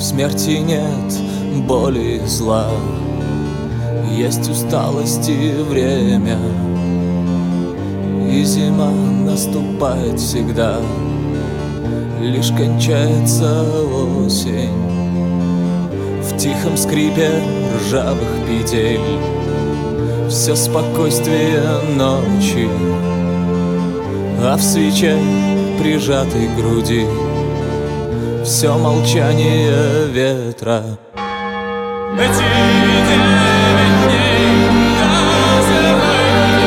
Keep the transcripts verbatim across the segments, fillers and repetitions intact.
смерти нет, боли и зла, есть усталость и время, и зима наступает всегда, лишь кончается осень. В тихом скрипе ржавых петель все спокойствие ночи, а в свече, прижатой к груди, все молчание ветра. Эти девять дней до зимы,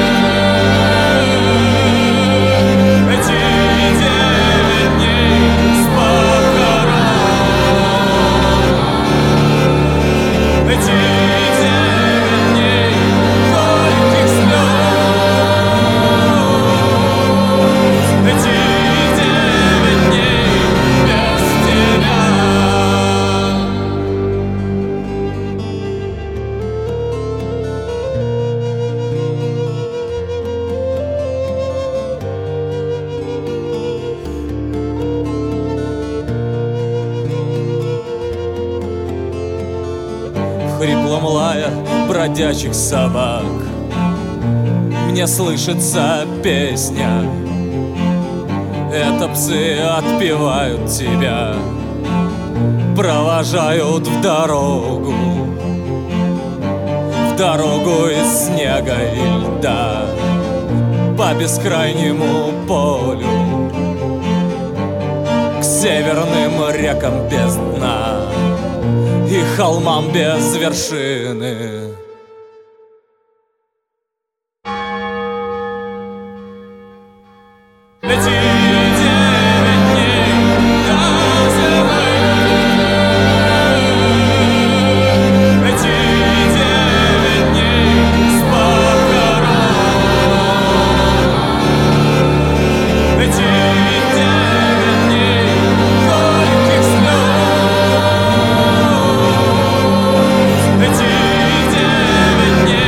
эти девять дней с похорон, эти девять дней горьких слез, эти девять дней без тебя. Хриплом лая бродячих собак мне слышится песня. Это псы отпевают тебя, провожают в дорогу, в дорогу из снега и льда, по бескрайнему полю, к северным рекам без дна и холмам без вершины. Эти девять дней до зимы, эти девять дней с похорон, эти девять дней горьких слез, эти девять дней.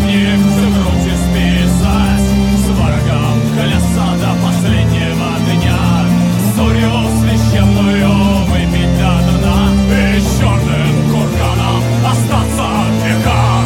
в них сыгруть и списать с врагом колеса до последнего дня, сурью священную выпить до дна и с черным курганом остаться в веках.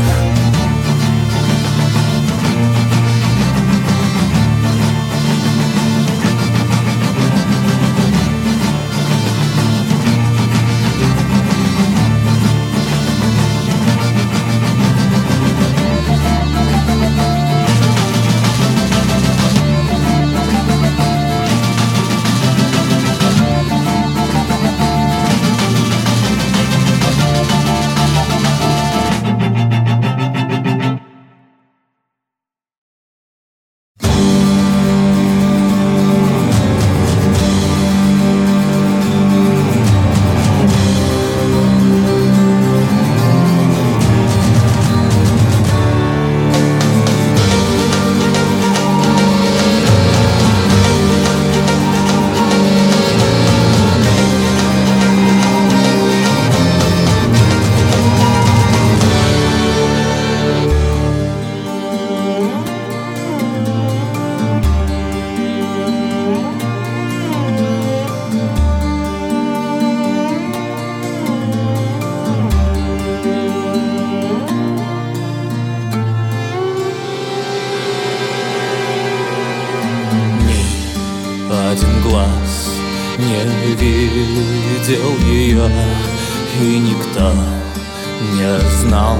Один глаз не видел ее, и никто не знал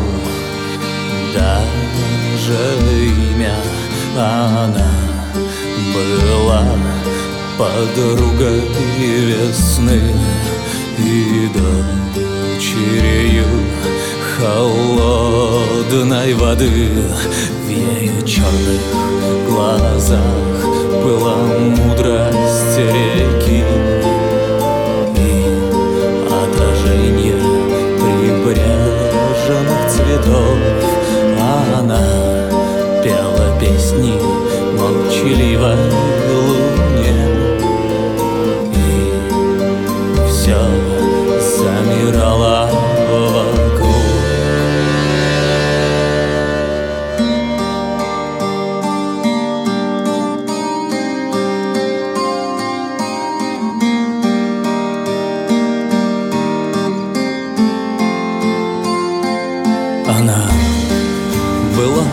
даже имя. Она была подругой весны и дочерью холодной воды. В ее черных глазах была мудрость реки и отражение прибрежных цветов. Она пела песни молчаливой луне, и все замирало вокруг. Она была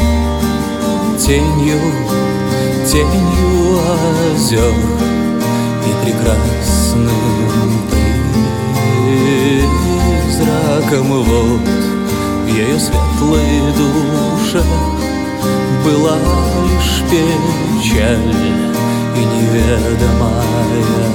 тенью, тенью озер и прекрасным призраком вод. В ее светлой душе была лишь печаль и неведомая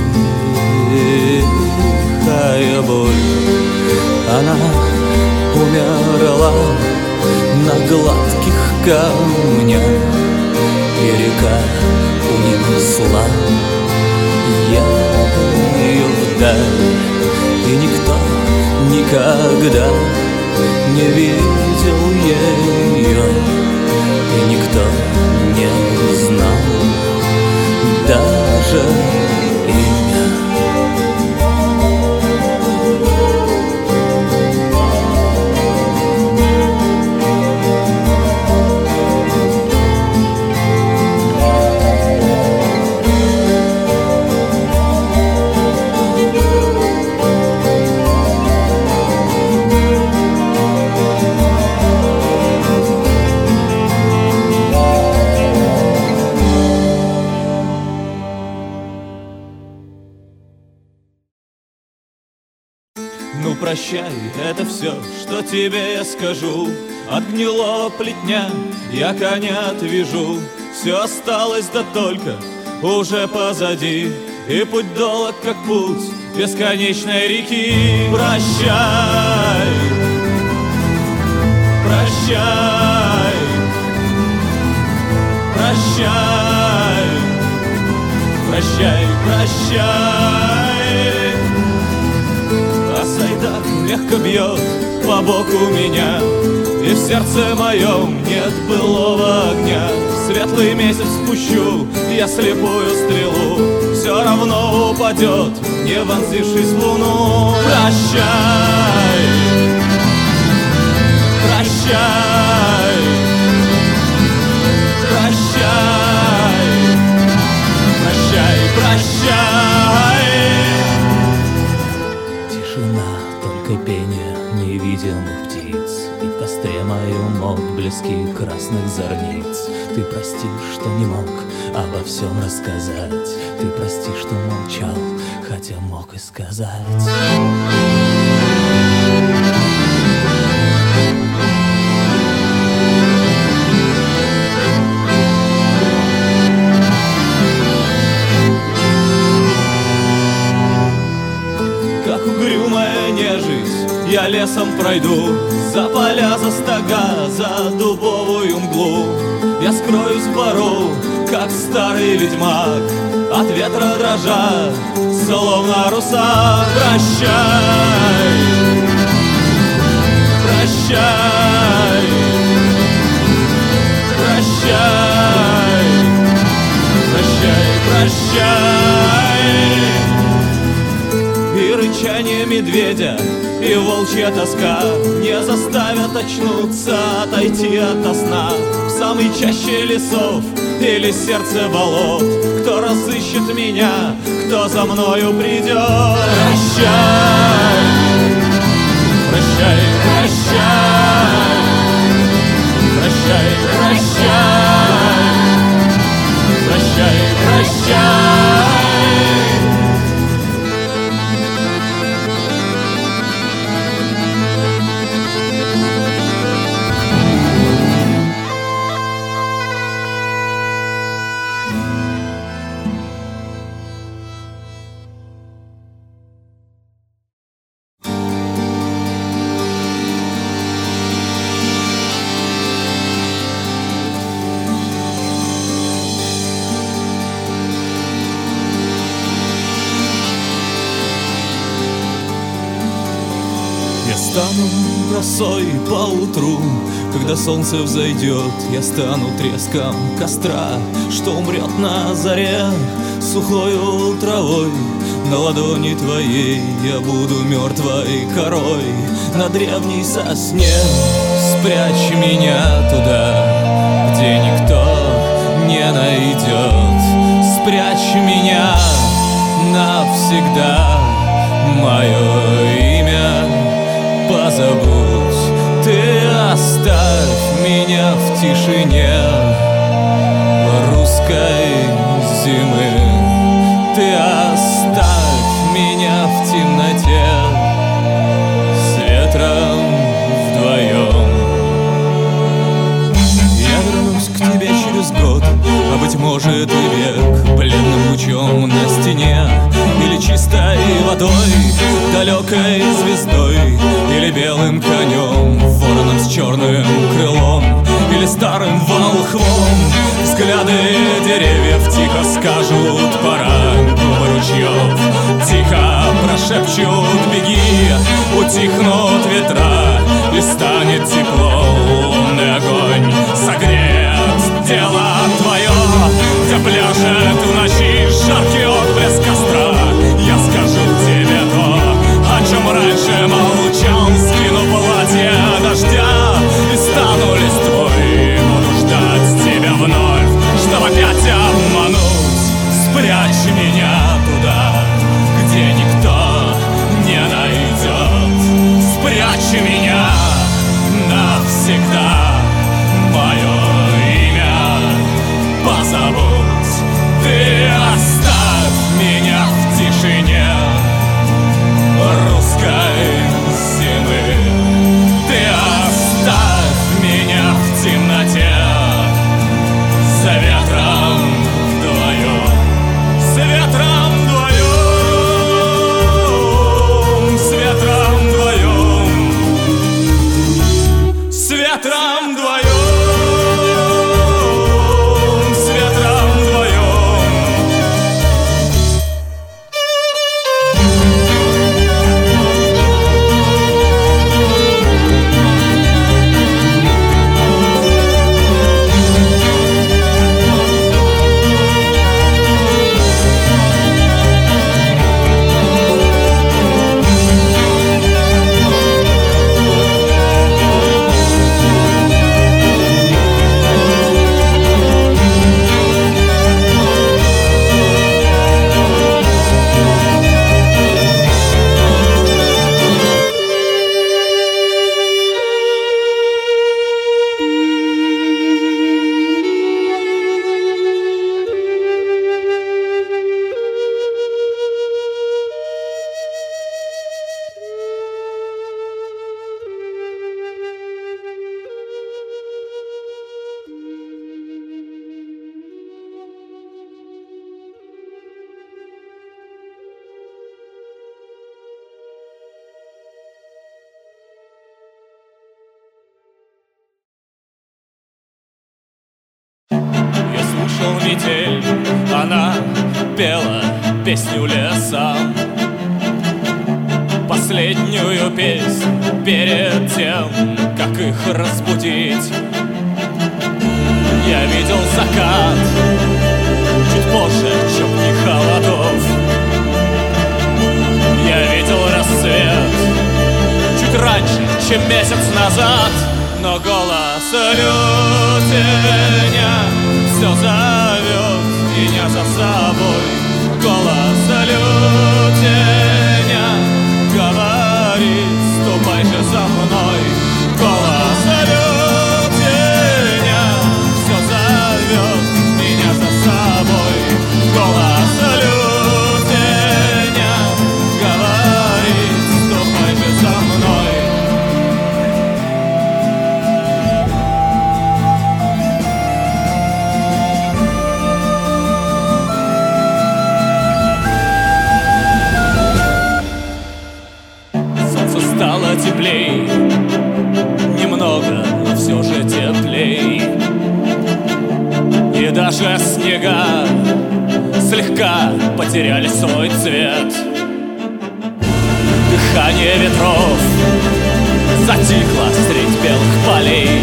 тихая боль. Она умерла на гладких камнях, и река унесла ее вдаль. И никто никогда не видел ее, и никто не знал даже имя. Ну прощай, это все, что тебе я скажу. Отгнила плетня, я коня отвяжу. Все осталось да только уже позади, и путь долг, как путь бесконечной реки. Прощай, прощай, прощай, прощай, прощай. А сайдак мягко бьет по боку меня, и в сердце моем нет былого огня. Светлый месяц спущу я слепую стрелу, все равно упадет, не вонзившись в луну. Прощай, прощай, моем отблески красных зорниц. Ты прости, что не мог обо всем рассказать. Ты прости, что молчал, хотя мог и сказать. Как угрюмая нежить я лесом пройду, за поля, за стога, за дубовую мглу. Я скроюсь в бору, как старый ведьмак, от ветра дрожа, словно руса. Прощай, прощай, прощай, прощай, прощай. И рычание медведя, и волчья тоска не заставят очнуться, отойти ото сна. В самой чаще лесов или сердце болот кто разыщет меня, кто за мною придет. Прощай, прощай, прощай, прощай, прощай, прощай, прощай. Стану росой поутру, когда солнце взойдет. Я стану треском костра, что умрет на заре. Сухою травой на ладони твоей я буду мертвой корой. На древней сосне спрячь меня туда, где никто не найдет. Спрячь меня навсегда, мое имя позабудь. Ты оставь меня в тишине русской зимы. Ты оставь меня в темноте с ветром вдвоем. Я вернусь к тебе через год, а быть может и век, бледным лучом на стене, или чистой водой, далекой звездой, или белым конем, вороном с черным крылом, или старым волхвом. Взгляды деревьев тихо скажут пора, губы ручьев тихо прошепчут беги. Утихнут ветра и станет тепло, лунный огонь согреет тело твое, где пляшет в ночи жаркий отблеск костра. Я скажу тебе то, о чем раньше молчал, скину платье дождя и стану листвой. Буду ждать тебя вновь, чтоб опять обмануть. Спрячь меня туда, где никто не найдет. Спрячь меня навсегда, мое имя позабудь. Ты оставь меня в тишине русской зимы. Ты оставь меня в темноте за ветром вдвоем. С ветром вдвоем, с ветром вдвоем, с ветром вдвоем. вышел метель, она пела песню лесам, последнюю песнь перед тем, как их разбудить. Я видел закат чуть позже, чем дни холодов. Я видел рассвет чуть раньше, чем месяц назад. Но голос лютеня все зовет меня за собой. Голос лютеня говорит: ступай же за мной. Голос лютеня все зовет меня за собой. Голос лютеня говорит: ступай же за мной. Стало теплей, немного, но все же теплей. И даже снега слегка потеряли свой цвет. Дыхание ветров затихло средь белых полей.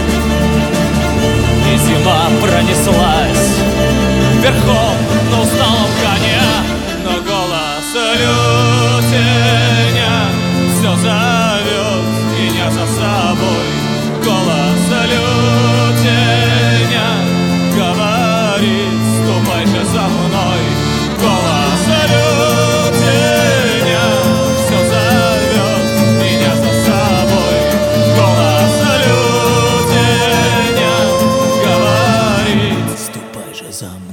И зима пронеслась верхом на усталом коне. Но голос лютеня все зовет меня за собой. Голос лютеня говорит: ступай же за мной. Голос лютеня все зовет меня за собой. Голос лютеня говорит: ступай же за мной.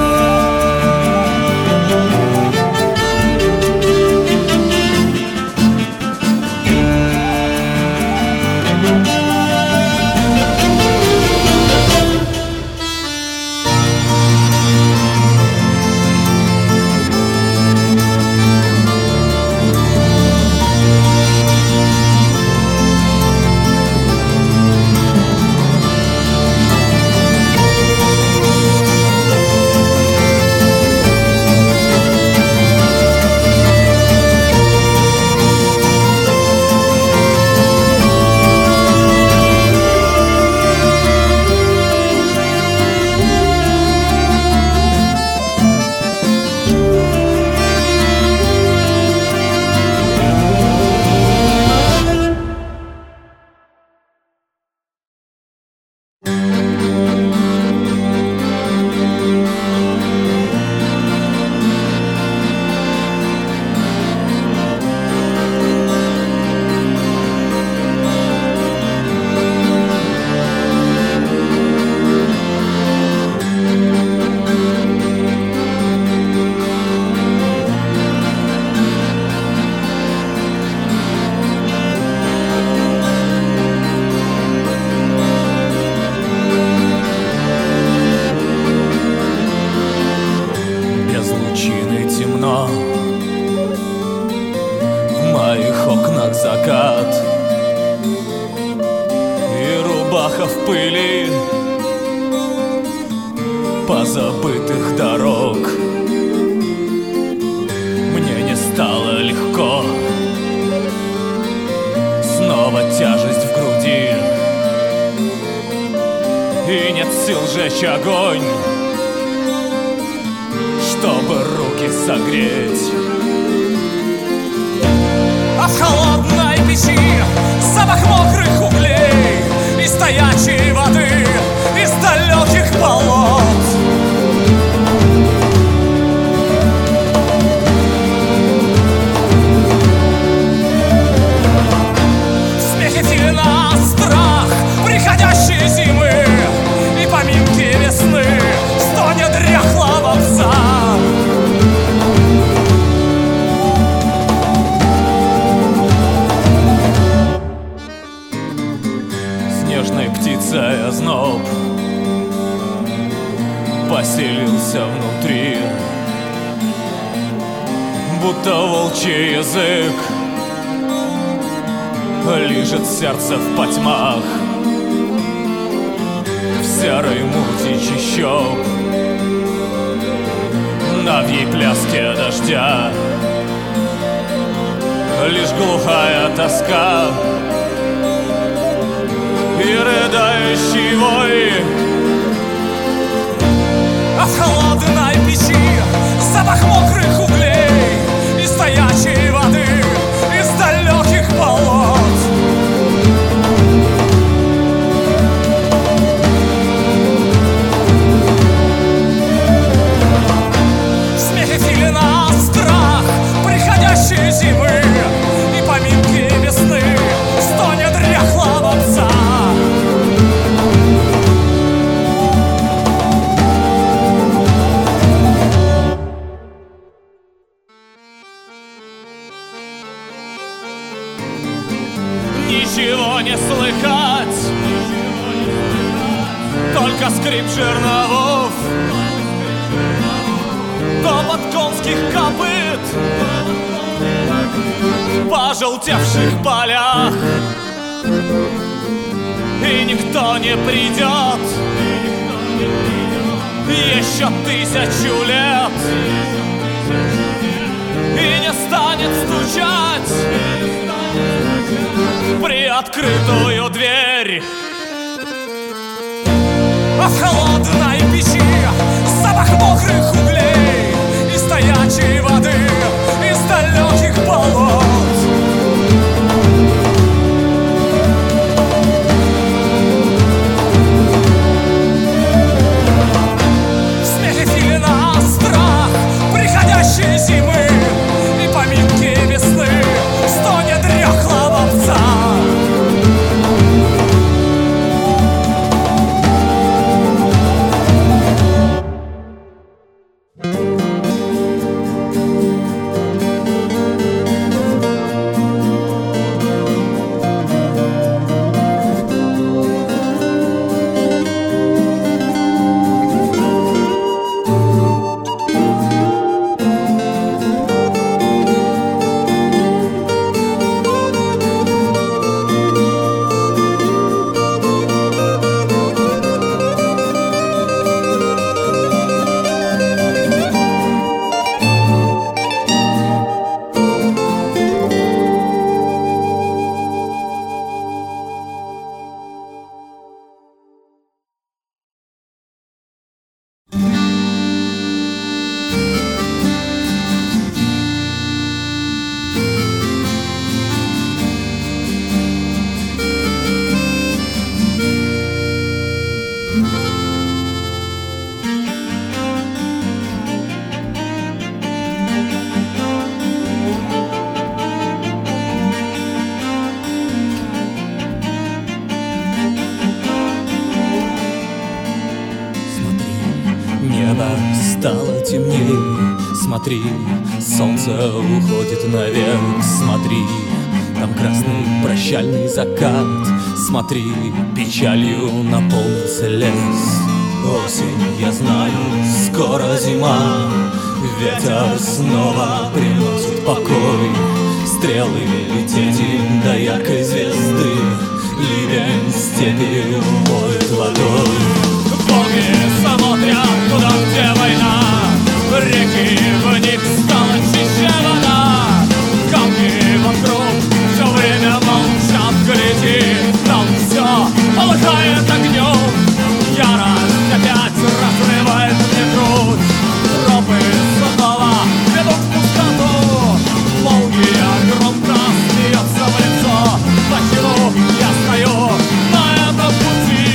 В моих окнах закат и рубаха в пыли позабытых дорог. Мне не стало легко, снова тяжесть в груди, и нет сил сжечь огонь, чтобы руки согреть. А в холодной печи запах мокрых углей и стоячей воды из далеких болот. В смехе тина страх приходящей зимы и поминки весны в стоне дряхлого пса. Снежной птицей озноб поселился внутри, будто волчий язык лижет сердце в потьмах, в серой мути чащоб. навьей пляске дождя. Лишь глухая тоска и рыдающий вой. А в холодной печи запах мокрых углей и стоячей воды из далеких болот. В смехе филина страх приходящей зимы и поминки весны стонет дряхлого пса. Ничего не слыхать, только скрип жерновов, топот конских копыт в пожелтевших полях. И никто не придет еще тысячу лет и не станет стучать при открытую дверь. А в холодной печи запах мокрых углей и стоячей воды из далеких болот. В смехе филина страх приходящей зимы и поминки весны стонет дряхлого пса. Стало темней, смотри, солнце уходит наверх. Смотри, там красный прощальный закат. Смотри, печалью наполнился лес. Осень, я знаю, скоро зима. Ветер снова приносит покой. Стрелы лететь им до яркой звезды. Ливень степи умоет водой. Боги смотрят туда, где война. Реки в них стала чище вода. Камни вокруг все время молчат. Гляди, там все полыхает огнем. Ярость опять разрывает мне грудь. Тропы снова ведут в пустоту. Молния громко смеется в лицо. Почему я стою на этом пути?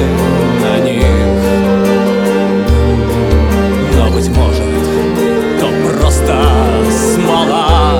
на них. Но, быть может, то просто смола.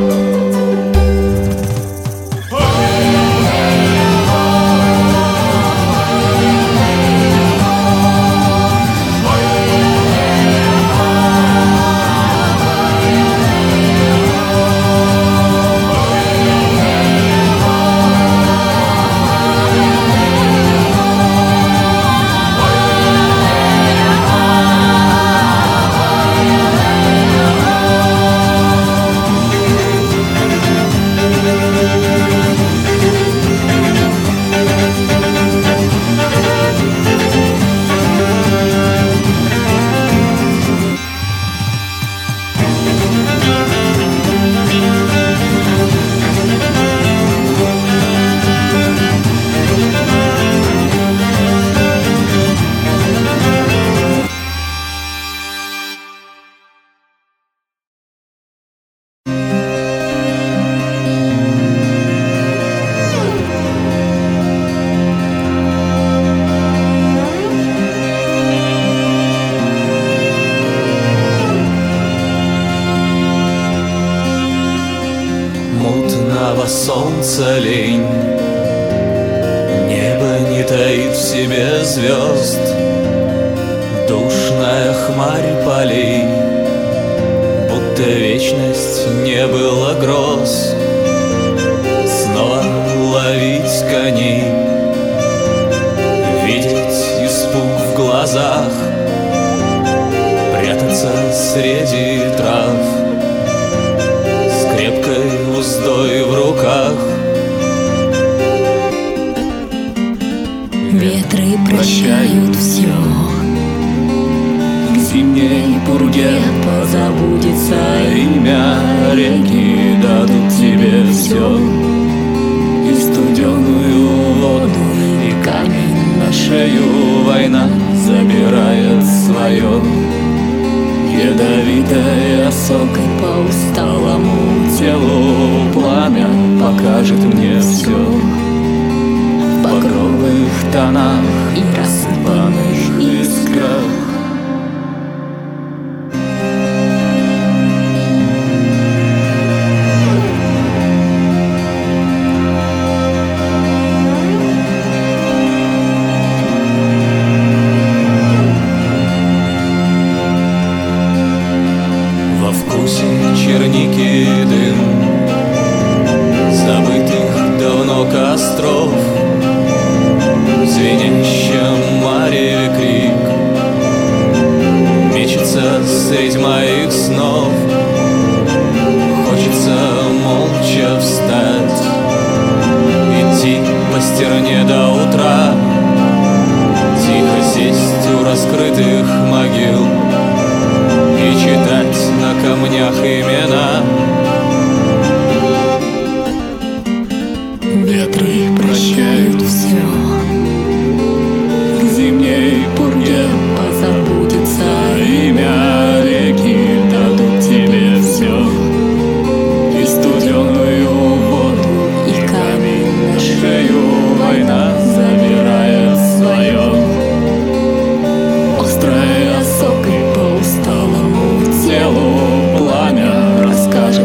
Мутного солнца лень, небо не таит в себе звезд, душная хмарь полей, будто вечность не было гроз. Снова ловить коней, видеть испуг в глазах, прятаться среди трав с крепкой уздой в руках. Ветры прощают все, к зимней пурге позабудется имя. Реки дадут тебе все, и студеную воду, и камень на шею. Война забирает свое, ядовитой осокой по усталому телу. Пламя покажет мне все в багровых тонах и рассыпанных искрах. Во вкусе черники дым забытых давно костров, в звенящем мареве крик мечется средь моих снов. Хочется молча встать, идти по стерне до утра, тихо сесть у раскрытых могил и читать на камнях имена. Ветры прощают все, к зимней пурге позабудется имя. Реки дадут тебе все, и студеную воду, и камень на шею. Война забирает свое, острой осокой по усталому телу. Пламя расскажет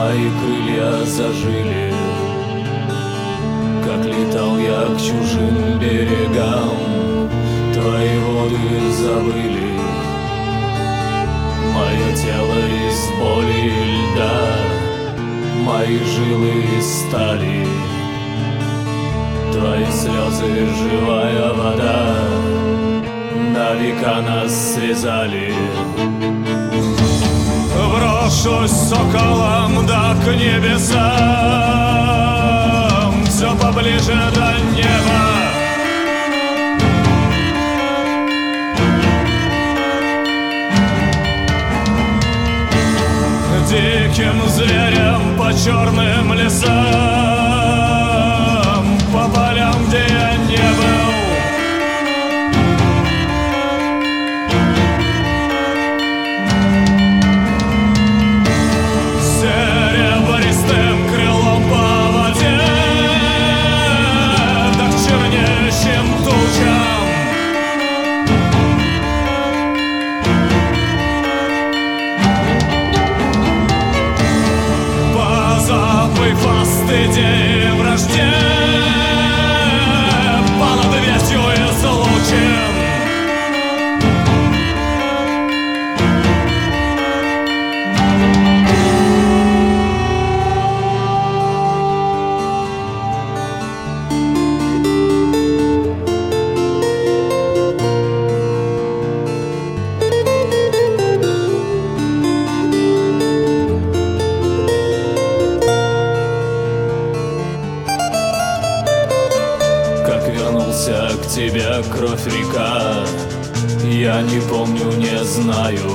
твои крылья зажили, как летал я к чужим берегам, твои воды забыли мое тело из боли и льда, мои жилы из стали, твои слезы живая вода, на века нас связали. Брошусь соколом да к небесам, все поближе до неба. Диким зверям по черным лесам, по полям, где я не был. Серебристым крылом по воде, да к чернеющим тучам. Позабыв о стыде и вражде, понад вестью излучен. Вернулся к тебе, кровь река, я не помню, не знаю.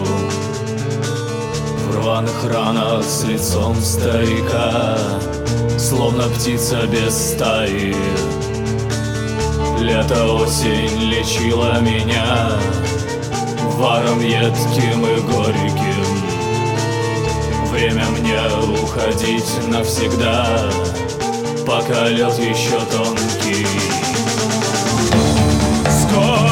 В рваных ранах с лицом старика, словно птица без стаи. Лето, осень лечила меня варом едким и горьким. Время мне уходить навсегда, пока лед еще тонкий. Скоро